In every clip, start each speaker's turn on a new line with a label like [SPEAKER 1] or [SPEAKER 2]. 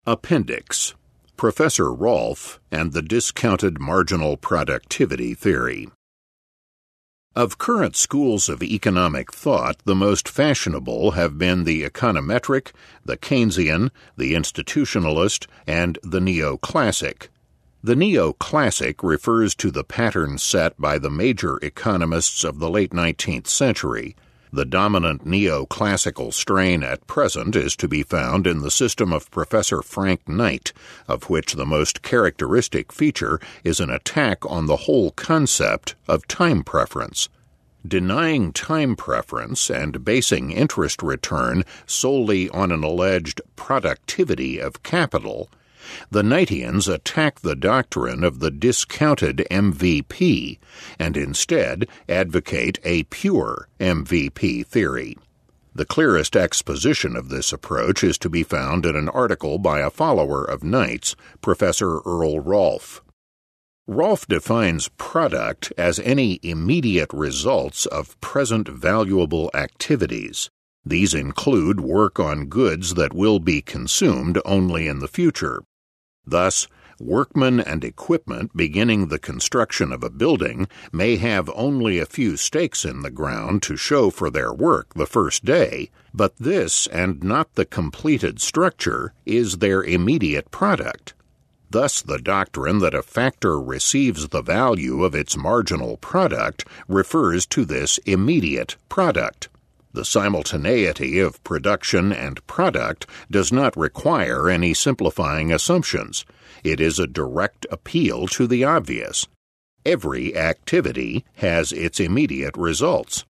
[SPEAKER 1] Appendix: Professor Rolfe and the Discounted Marginal Productivity Theory. Of current schools of economic thought, the most fashionable have been the econometric, the Keynesian, the institutionalist, and the neoclassic. The neoclassic refers to the pattern set by the major economists of the late 19th century. The dominant neoclassical strain at present is to be found in the system of Professor Frank Knight, of which the most characteristic feature is an attack on the whole concept of time preference. Denying time preference and basing interest return solely on an alleged productivity of capital, the Knightians attack the doctrine of the discounted MVP and instead advocate a pure MVP theory. The clearest exposition of this approach is to be found in an article by a follower of Knight's, Professor Earl Rolfe. Rolfe defines product as any immediate results of present valuable activities. These include work on goods that will be consumed only in the future. Thus, workmen and equipment beginning the construction of a building may have only a few stakes in the ground to show for their work the first day, but this, and not the completed structure, is their immediate product. Thus, the doctrine that a factor receives the value of its marginal product refers to this immediate product. The simultaneity of production and product does not require any simplifying assumptions. It is a direct appeal to the obvious. Every activity has its immediate results.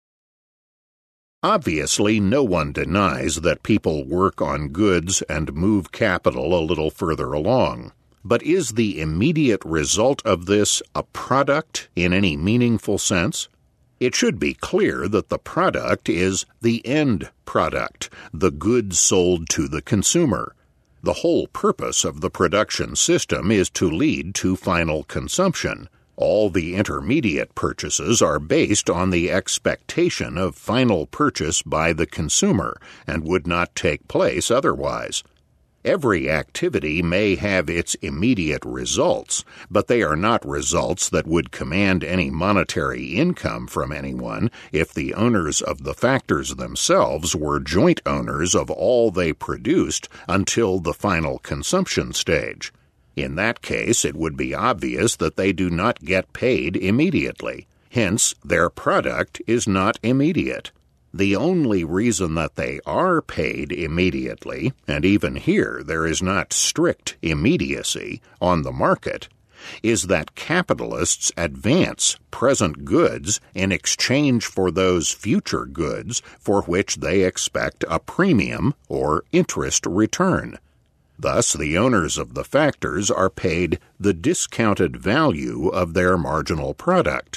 [SPEAKER 1] Obviously, no one denies that people work on goods and move capital a little further along. But is the immediate result of this a product in any meaningful sense? It should be clear that the product is the end product, the goods sold to the consumer. The whole purpose of the production system is to lead to final consumption. All the intermediate purchases are based on the expectation of final purchase by the consumer and would not take place otherwise. Every activity may have its immediate results, but they are not results that would command any monetary income from anyone if the owners of the factors themselves were joint owners of all they produced until the final consumption stage. In that case, it would be obvious that they do not get paid immediately. Hence, their product is not immediate. The only reason that they are paid immediately, and even here there is not strict immediacy on the market, is that capitalists advance present goods in exchange for those future goods for which they expect a premium or interest return. Thus, the owners of the factors are paid the discounted value of their marginal product.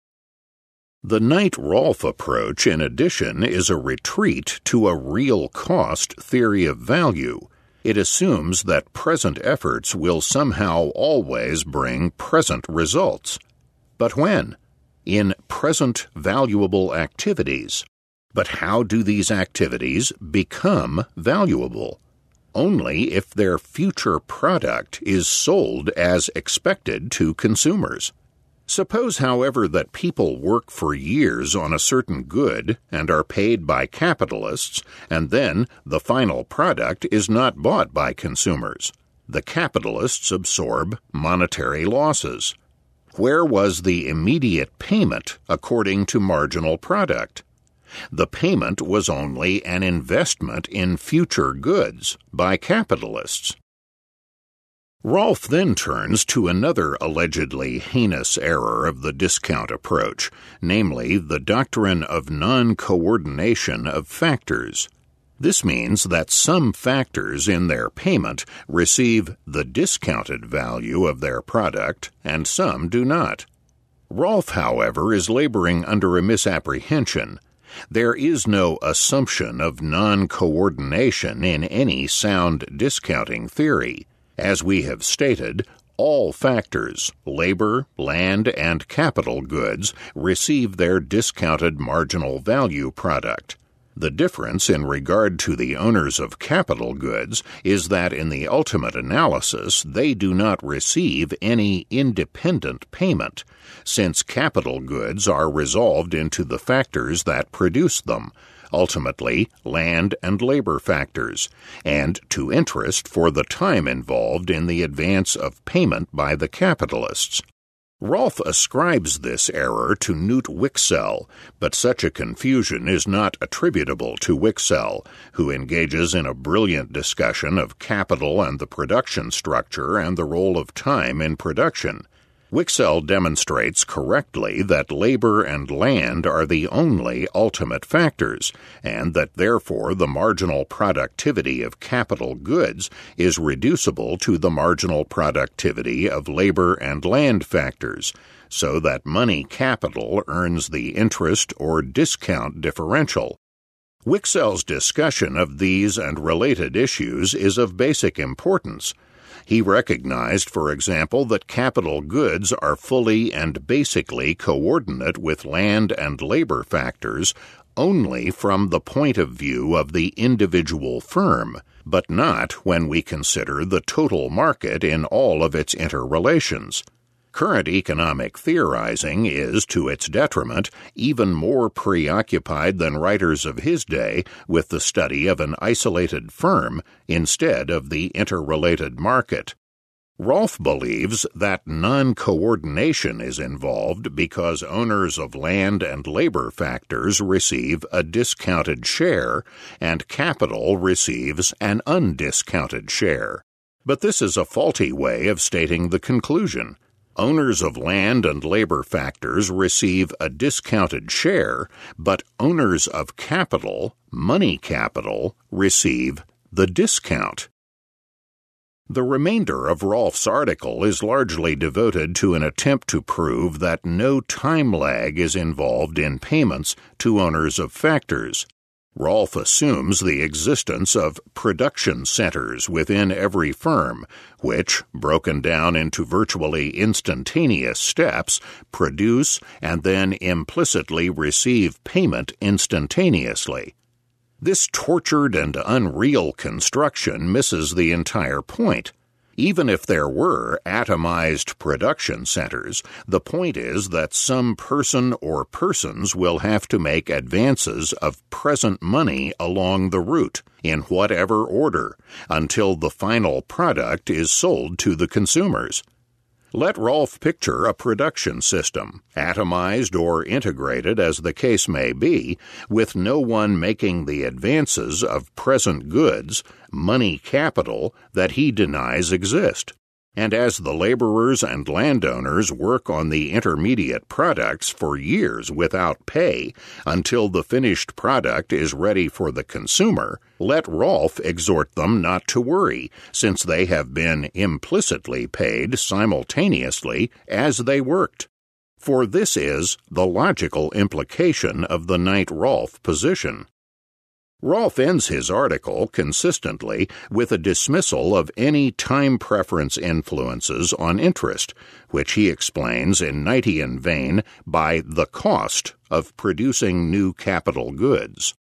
[SPEAKER 1] The Knight-Rolfe approach, in addition, is a retreat to a real cost theory of value. It assumes that present efforts will somehow always bring present results. But when? In present valuable activities. But how do these activities become valuable? Only if their future product is sold as expected to consumers. Suppose, however, that people work for years on a certain good and are paid by capitalists, and then the final product is not bought by consumers. The capitalists absorb monetary losses. Where was the immediate payment according to marginal product? The payment was only an investment in future goods by capitalists. Rolfe then turns to another allegedly heinous error of the discount approach, namely the doctrine of non-coordination of factors. This means that some factors in their payment receive the discounted value of their product and some do not. Rolfe, however, is laboring under a misapprehension. There is no assumption of non-coordination in any sound discounting theory. As we have stated, all factors, labor, land, and capital goods, receive their discounted marginal value product. The difference in regard to the owners of capital goods is that in the ultimate analysis they do not receive any independent payment, since capital goods are resolved into the factors that produce them, ultimately land and labor factors, and to interest for the time involved in the advance of payment by the capitalists. Rolfe ascribes this error to Knut Wicksell, but such a confusion is not attributable to Wicksell, who engages in a brilliant discussion of capital and the production structure and the role of time in production. Wicksell demonstrates correctly that labor and land are the only ultimate factors, and that therefore the marginal productivity of capital goods is reducible to the marginal productivity of labor and land factors, so that money capital earns the interest or discount differential. Wicksell's discussion of these and related issues is of basic importance. He recognized, for example, that capital goods are fully and basically coordinate with land and labor factors only from the point of view of the individual firm, but not when we consider the total market in all of its interrelations. Current economic theorizing is, to its detriment, even more preoccupied than writers of his day with the study of an isolated firm instead of the interrelated market. Rolfe believes that non-coordination is involved because owners of land and labor factors receive a discounted share and capital receives an undiscounted share. But this is a faulty way of stating the conclusion. Owners of land and labor factors receive a discounted share, but owners of capital, money capital, receive the discount. The remainder of Rolfe's article is largely devoted to an attempt to prove that no time lag is involved in payments to owners of factors. Rolfe assumes the existence of production centers within every firm, which, broken down into virtually instantaneous steps, produce and then implicitly receive payment instantaneously. This tortured and unreal construction misses the entire point. Even if there were atomized production centers, the point is that some person or persons will have to make advances of present money along the route, in whatever order, until the final product is sold to the consumers. Let Rolfe picture a production system, atomized or integrated as the case may be, with no one making the advances of present goods, money capital, that he denies exist. And as the laborers and landowners work on the intermediate products for years without pay until the finished product is ready for the consumer, let Rolfe exhort them not to worry, since they have been implicitly paid simultaneously as they worked. For this is the logical implication of the Knight-Rolfe position. Rolfe ends his article consistently with a dismissal of any time preference influences on interest, which he explains in Knightian vein by the cost of producing new capital goods.